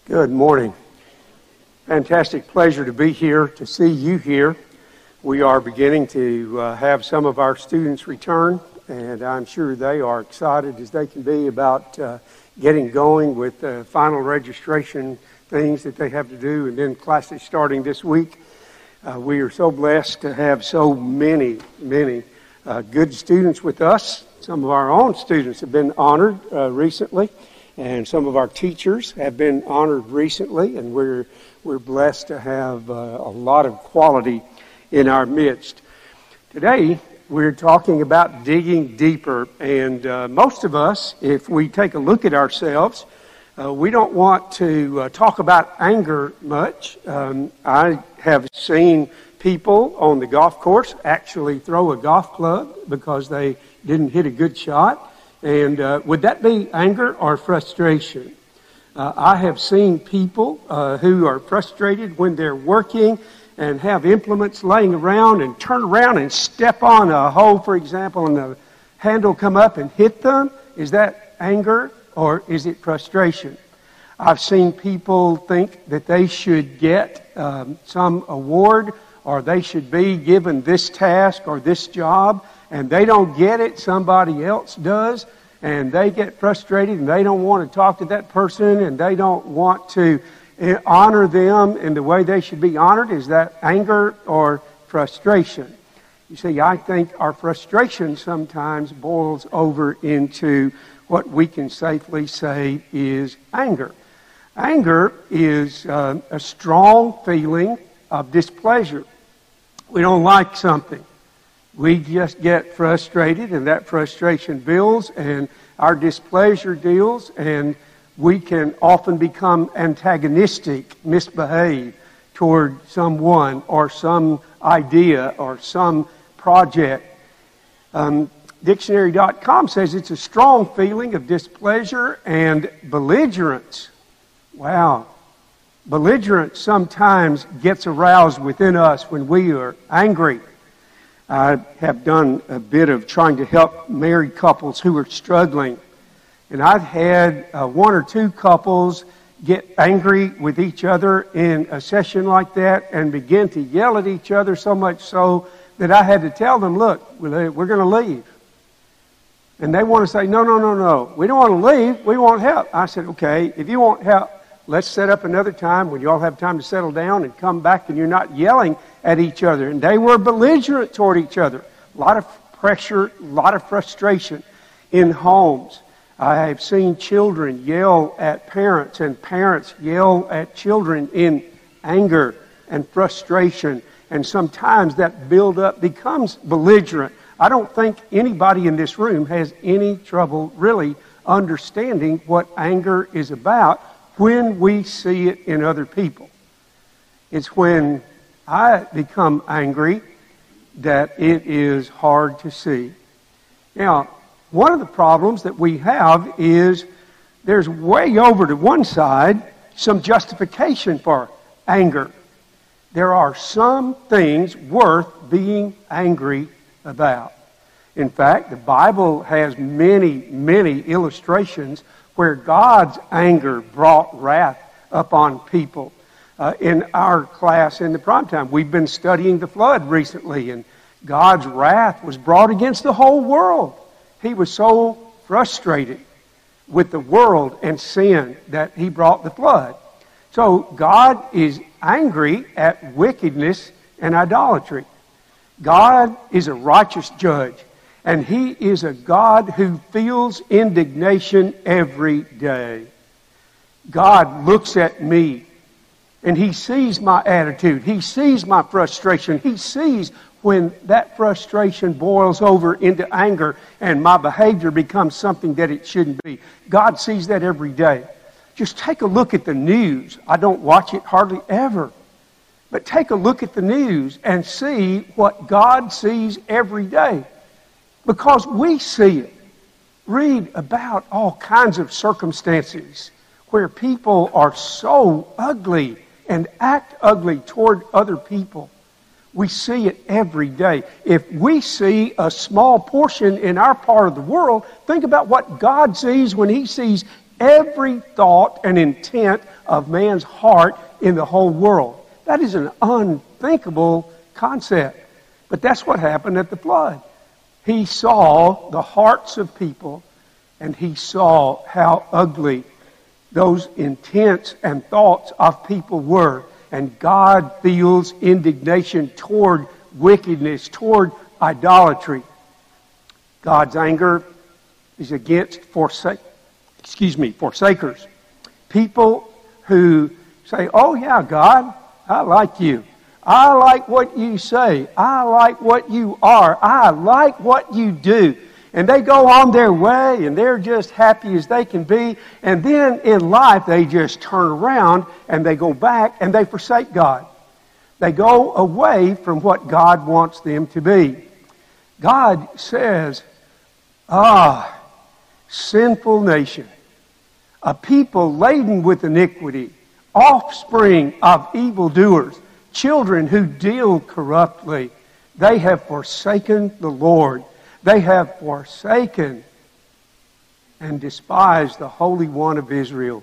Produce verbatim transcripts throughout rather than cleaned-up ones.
Good morning. Fantastic pleasure to be here, to see you here. We are beginning to uh, have some of our students return, and I'm sure they are excited as they can be about uh, getting going with the final registration things that they have to do, and then classes starting this week. Uh, we are so blessed to have so many, many uh, good students with us. Some of our own students have been honored uh, recently. And some of our teachers have been honored recently, and we're we're blessed to have uh, a lot of quality in our midst. Today, we're talking about digging deeper, and uh, most of us, if we take a look at ourselves, uh, we don't want to uh, talk about anger much. Um, I have seen people on the golf course actually throw a golf club because they didn't hit a good shot. And uh, would that be anger or frustration? Uh, I have seen people uh, who are frustrated when they're working and have implements laying around and turn around and step on a hole, for example, and the handle come up and hit them. Is that anger or is it frustration? I've seen people think that they should get um, some award or they should be given this task or this job, and they don't get it, somebody else does, and they get frustrated and they don't want to talk to that person and they don't want to honor them in the way they should be honored. Is that anger or frustration? You see, I think our frustration sometimes boils over into what we can safely say is anger. Anger is uh, a strong feeling of displeasure. We don't like something. We just get frustrated, and that frustration builds, and our displeasure deals, and we can often become antagonistic, misbehave toward someone or some idea or some project. Um, dictionary dot com says it's a strong feeling of displeasure and belligerence. Wow. Belligerence sometimes gets aroused within us when we are angry. I have done a bit of trying to help married couples who are struggling. And I've had uh, one or two couples get angry with each other in a session like that and begin to yell at each other, so much so that I had to tell them, look, we're going to leave. And they want to say, no, no, no, no. We don't want to leave. We want help. I said, okay, if you want help, let's set up another time when you all have time to settle down and come back and you're not yelling at each other. And they were belligerent toward each other. A lot of pressure, a lot of frustration in homes. I have seen children yell at parents and parents yell at children in anger and frustration. And sometimes that buildup becomes belligerent. I don't think anybody in this room has any trouble really understanding what anger is about when we see it in other people. It's when I become angry that it is hard to see. Now, one of the problems that we have is there's way over to one side some justification for anger. There are some things worth being angry about. In fact, the Bible has many, many illustrations where God's anger brought wrath upon people. Uh, in our class in the prime time, we've been studying the flood recently, and God's wrath was brought against the whole world. He was so frustrated with the world and sin that He brought the flood. So God is angry at wickedness and idolatry. God is a righteous judge, and He is a God who feels indignation every day. God looks at me, and He sees my attitude. He sees my frustration. He sees when that frustration boils over into anger and my behavior becomes something that it shouldn't be. God sees that every day. Just take a look at the news. I don't watch it hardly ever. But take a look at the news and see what God sees every day. Because we see it. Read about all kinds of circumstances where people are so ugly and act ugly toward other people. We see it every day. If we see a small portion in our part of the world, think about what God sees when He sees every thought and intent of man's heart in the whole world. That is an unthinkable concept. But that's what happened at the flood. He saw the hearts of people, and he saw how ugly those intents and thoughts of people were. And God feels indignation toward wickedness, toward idolatry. God's anger is against forsake, excuse me, forsakers. People who say, oh yeah, God, I like you. I like what you say. I like what you are. I like what you do. And they go on their way, and they're just happy as they can be. And then in life, they just turn around, and they go back, and they forsake God. They go away from what God wants them to be. God says, ah, sinful nation, a people laden with iniquity, offspring of evildoers, children who deal corruptly. They have forsaken the Lord. They have forsaken and despised the Holy One of Israel.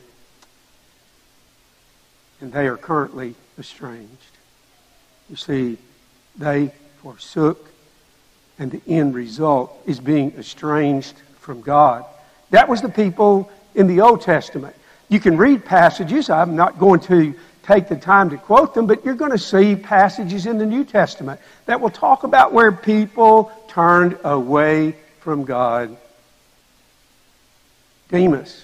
And they are currently estranged. You see, they forsook, and the end result is being estranged from God. That was the people in the Old Testament. You can read passages. I'm not going to take the time to quote them, but you're going to see passages in the New Testament that will talk about where people turned away from God. Demas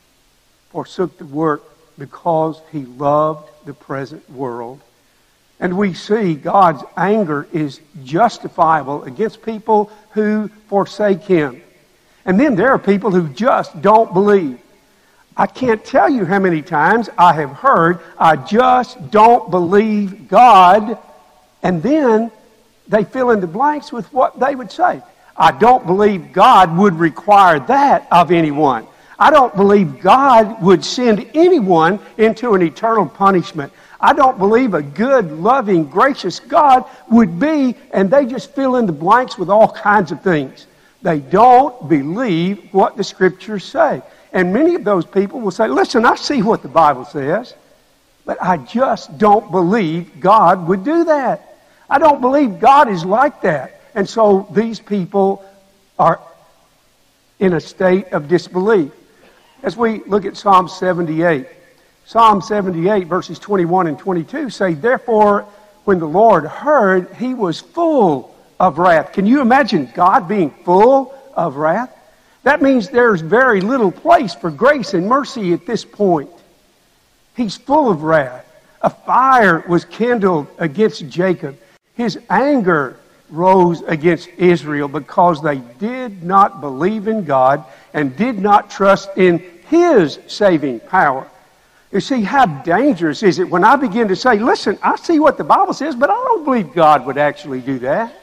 forsook the work because he loved the present world. And we see God's anger is justifiable against people who forsake Him. And then there are people who just don't believe. I can't tell you how many times I have heard, I just don't believe God, and then they fill in the blanks with what they would say. I don't believe God would require that of anyone. I don't believe God would send anyone into an eternal punishment. I don't believe a good, loving, gracious God would be, and they just fill in the blanks with all kinds of things. They don't believe what the Scriptures say. And many of those people will say, listen, I see what the Bible says, but I just don't believe God would do that. I don't believe God is like that. And so these people are in a state of disbelief. As we look at Psalm seventy-eight, Psalm seventy-eight verses twenty-one and twenty-two say, therefore, when the Lord heard, He was full of wrath. Can you imagine God being full of wrath? That means there's very little place for grace and mercy at this point. He's full of wrath. A fire was kindled against Jacob. His anger rose against Israel because they did not believe in God and did not trust in His saving power. You see, how dangerous is it when I begin to say, listen, I see what the Bible says, but I don't believe God would actually do that.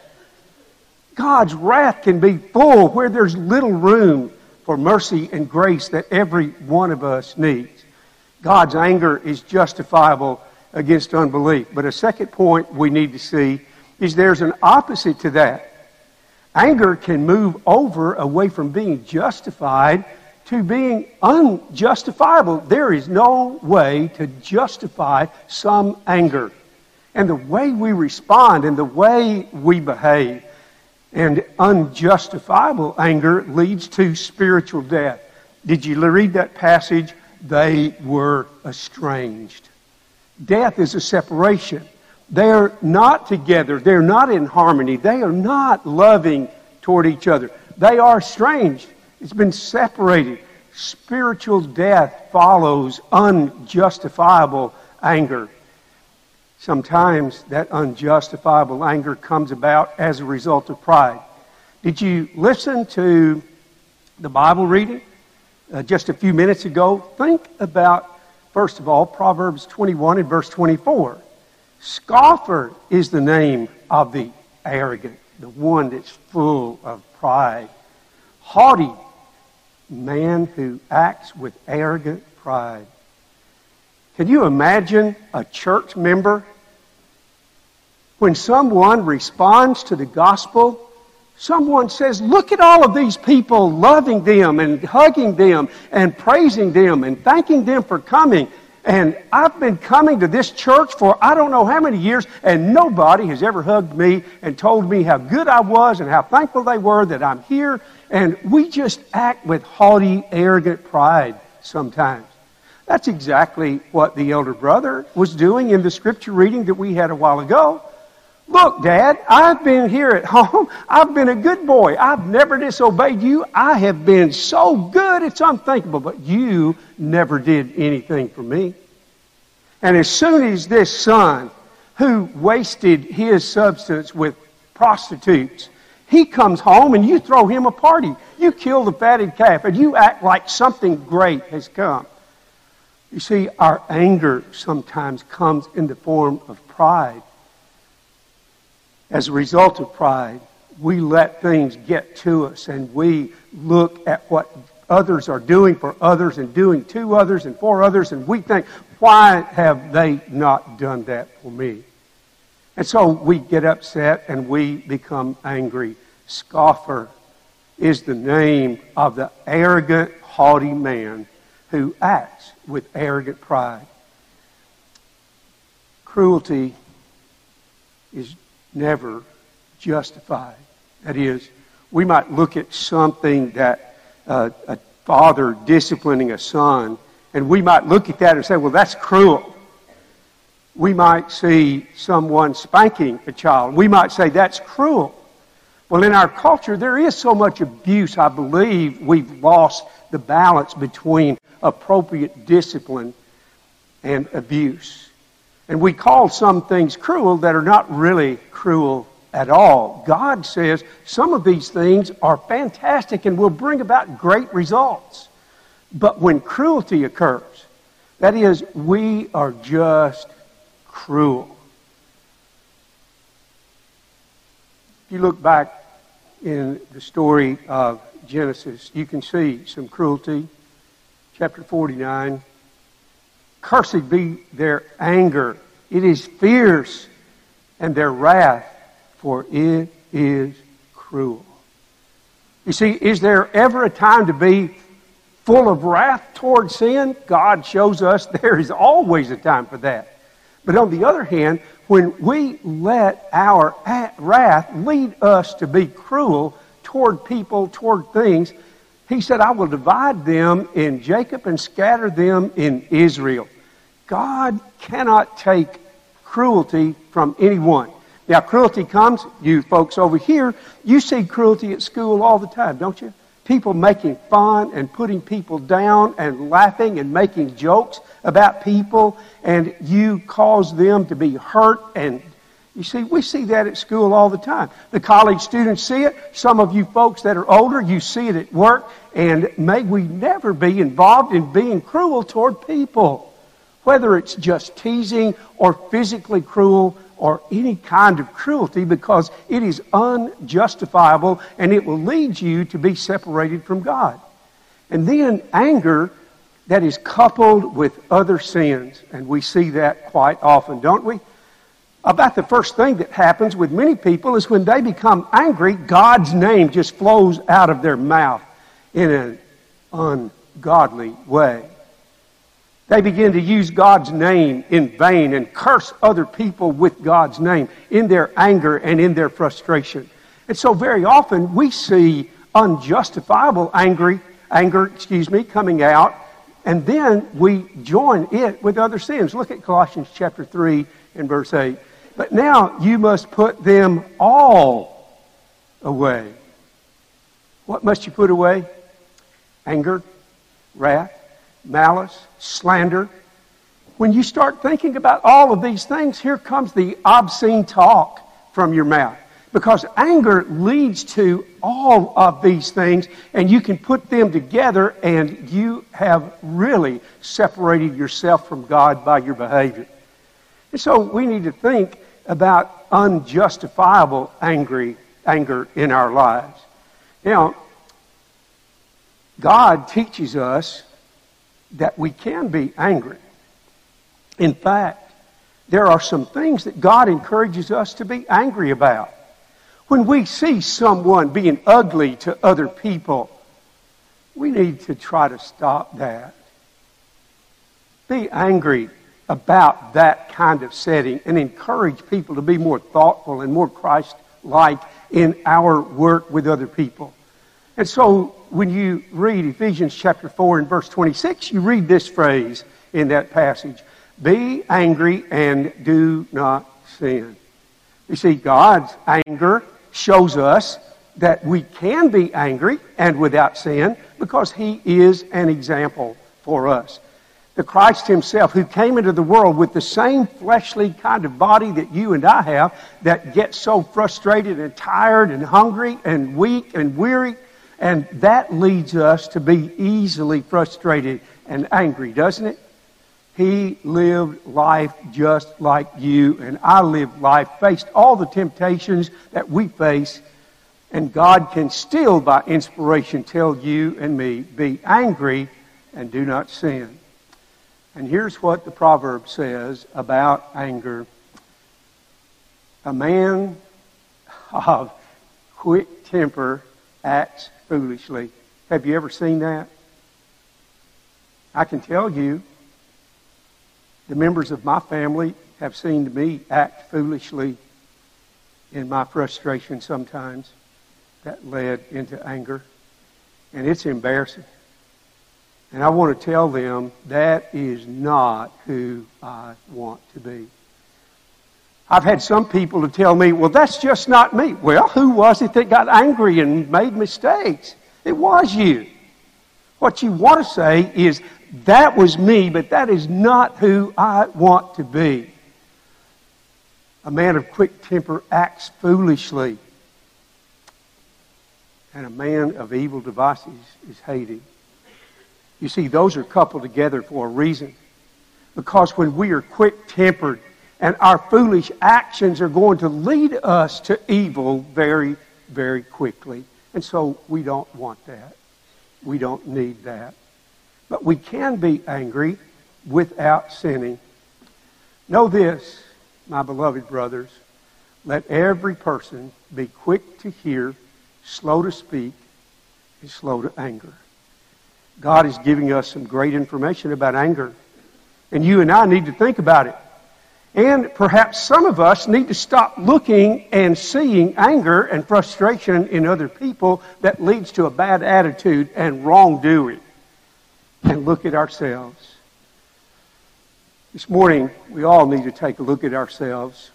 God's wrath can be full where there's little room for mercy and grace that every one of us needs. God's anger is justifiable against unbelief. But a second point we need to see is there's an opposite to that. Anger can move over away from being justified to being unjustifiable. There is no way to justify some anger. And the way we respond and the way we behave and unjustifiable anger leads to spiritual death. Did you read that passage? They were estranged. Death is a separation. They're not together. They're not in harmony. They are not loving toward each other. They are estranged. It's been separated. Spiritual death follows unjustifiable anger. Sometimes that unjustifiable anger comes about as a result of pride. Did you listen to the Bible reading uh, just a few minutes ago? Think about, first of all, Proverbs twenty-one and verse twenty-four. Scoffer is the name of the arrogant, the one that's full of pride. Haughty, man who acts with arrogant pride. Can you imagine a church member when someone responds to the gospel someone says, look at all of these people loving them and hugging them and praising them and thanking them for coming. And I've been coming to this church for I don't know how many years, and nobody has ever hugged me and told me how good I was and how thankful they were that I'm here. And we just act with haughty, arrogant pride sometimes. That's exactly what the elder brother was doing in the scripture reading that we had a while ago. Look, Dad, I've been here at home. I've been a good boy. I've never disobeyed you. I have been so good, it's unthinkable. But you never did anything for me. And as soon as this son, who wasted his substance with prostitutes, he comes home and you throw him a party. You kill the fatted calf and you act like something great has come. You see, our anger sometimes comes in the form of pride. As a result of pride, we let things get to us and we look at what others are doing for others and doing to others and for others, and we think, why have they not done that for me? And so we get upset and we become angry. Scoffer is the name of the arrogant, haughty man who acts with arrogant pride. Cruelty is never justified. That is, we might look at something that uh, a father disciplining a son, and we might look at that and say, well, that's cruel. We might see someone spanking a child. We might say that's cruel. Well, in our culture, there is so much abuse, I believe we've lost the balance between appropriate discipline and abuse. And we call some things cruel that are not really cruel at all. God says some of these things are fantastic and will bring about great results. But when cruelty occurs, that is, we are just cruel. If you look back in the story of Genesis, you can see some cruelty. Chapter forty-nine. Cursed be their anger. It is fierce, and their wrath, for it is cruel. You see, is there ever a time to be full of wrath toward sin? God shows us there is always a time for that. But on the other hand, when we let our wrath lead us to be cruel toward people, toward things, He said, I will divide them in Jacob and scatter them in Israel. God cannot take cruelty from anyone. Now, cruelty comes, you folks over here, you see cruelty at school all the time, don't you? People making fun and putting people down and laughing and making jokes about people, and you cause them to be hurt. And you see, we see that at school all the time. The college students see it. Some of you folks that are older, you see it at work. And may we never be involved in being cruel toward people. Whether it's just teasing or physically cruel or any kind of cruelty, because it is unjustifiable and it will lead you to be separated from God. And then anger that is coupled with other sins, and we see that quite often, don't we? About the first thing that happens with many people is when they become angry, God's name just flows out of their mouth in an ungodly way. They begin to use God's name in vain and curse other people with God's name in their anger and in their frustration. And so very often we see unjustifiable angry, anger, excuse me, coming out, and then we join it with other sins. Look at Colossians chapter three and verse eight. But now you must put them all away. What must you put away? Anger, wrath, malice, slander. When you start thinking about all of these things, here comes the obscene talk from your mouth. Because anger leads to all of these things, and you can put them together, and you have really separated yourself from God by your behavior. And so we need to think about unjustifiable angry, anger in our lives. Now, God teaches us that we can be angry. In fact, there are some things that God encourages us to be angry about. When we see someone being ugly to other people, we need to try to stop that. Be angry about that kind of setting and encourage people to be more thoughtful and more Christ-like in our work with other people. And so when you read Ephesians chapter four and verse twenty-six, you read this phrase in that passage: be angry and do not sin. You see, God's anger shows us that we can be angry and without sin because He is an example for us. The Christ Himself, who came into the world with the same fleshly kind of body that you and I have, that gets so frustrated and tired and hungry and weak and weary, and that leads us to be easily frustrated and angry, doesn't it? He lived life just like you and I lived life, faced all the temptations that we face, and God can still, by inspiration, tell you and me, be angry and do not sin. And here's what the proverb says about anger. A man of quick temper acts foolishly. Have you ever seen that? I can tell you, the members of my family have seen me act foolishly in my frustration sometimes. That led into anger. And it's embarrassing. And I want to tell them that is not who I want to be. I've had some people to tell me, well, that's just not me. Well, who was it that got angry and made mistakes? It was you. What you want to say is, that was me, but that is not who I want to be. A man of quick temper acts foolishly. And a man of evil devices is hated. You see, those are coupled together for a reason. Because when we are quick-tempered and our foolish actions are going to lead us to evil very, very quickly. And so we don't want that. We don't need that. But we can be angry without sinning. Know this, my beloved brothers. Let every person be quick to hear, slow to speak, and slow to anger. God is giving us some great information about anger. And you and I need to think about it. And perhaps some of us need to stop looking and seeing anger and frustration in other people that leads to a bad attitude and wrongdoing. And look at ourselves. This morning, we all need to take a look at ourselves.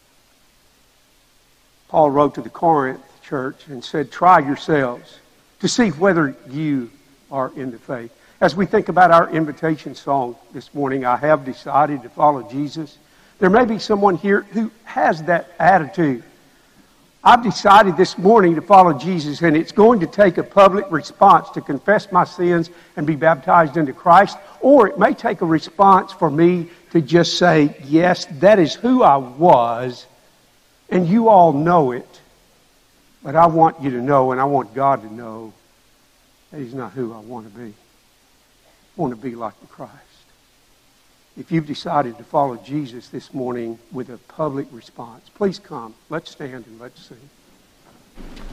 Paul wrote to the Corinth church and said, try yourselves to see whether you are in the faith. As we think about our invitation song this morning, I have decided to follow Jesus. There may be someone here who has that attitude. I've decided this morning to follow Jesus, and it's going to take a public response to confess my sins and be baptized into Christ, or it may take a response for me to just say, yes, that is who I was, and you all know it, but I want you to know, and I want God to know, that He's not who I want to be. I want to be like the Christ. If you've decided to follow Jesus this morning with a public response, please come. Let's stand and let's sing.